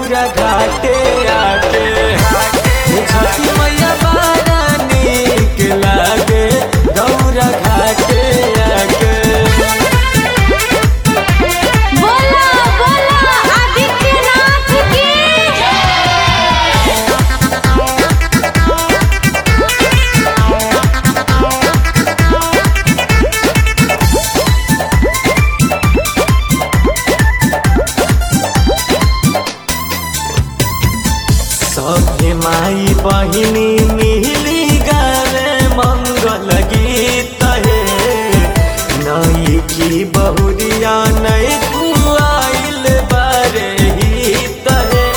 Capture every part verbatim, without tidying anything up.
रौरा घाटे आके छठी मैया बड़ा नीक लागे रौरा घाटे आके। बोला बोला आदित्यनाथ की सभे माई बहिनी मिली गावे मंगल गीत हे नई की बहुरिया नई कुआइल बारे हित हे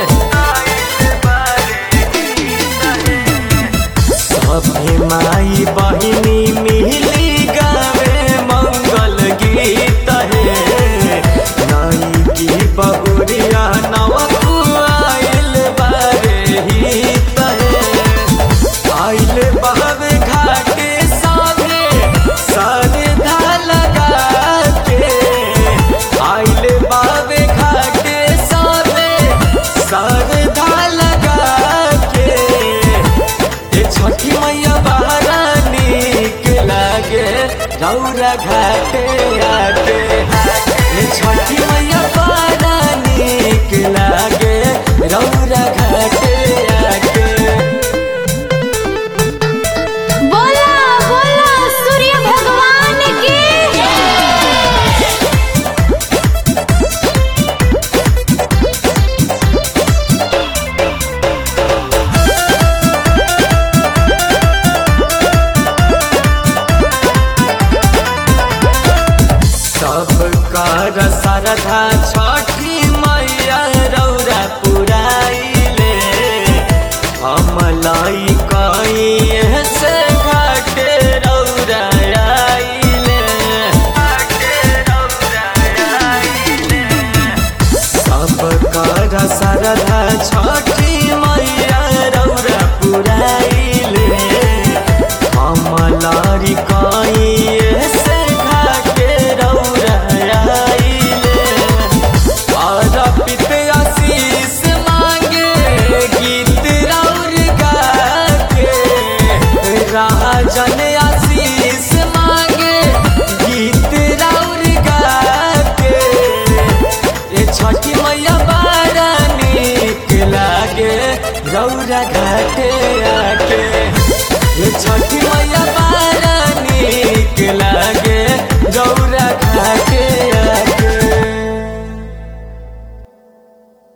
सभे माई बहिनी मिली गावे मंगल गीत हे नई की बहुरिया नव कुआइल बारे हित हे आइल बहवे घाटे साथे सरधा लगा के आइल बहवे घाटे साथे सरधा लगा के ए छठी मैया बड़ा नीक लागे रौरा घाटे आके ए छठी मैया बड़ा नीक लागे रौरा घाटे आके। बोला बोला सूर्य भगवान की सबकर सरधा छठी मैया रौरा पुराइले हम लाई कई से घाटे रौरा आइले सबकर सरधा छठी मैया रौरा पुराइले हम लाई कई से घाटे रौरा आइले अर्पित आशीष मांगे गीत रौर गाके राजन आशीष मांगे गीत रौर गाके ए छठी मैया बड़ा नीक लागे रौरा घाटे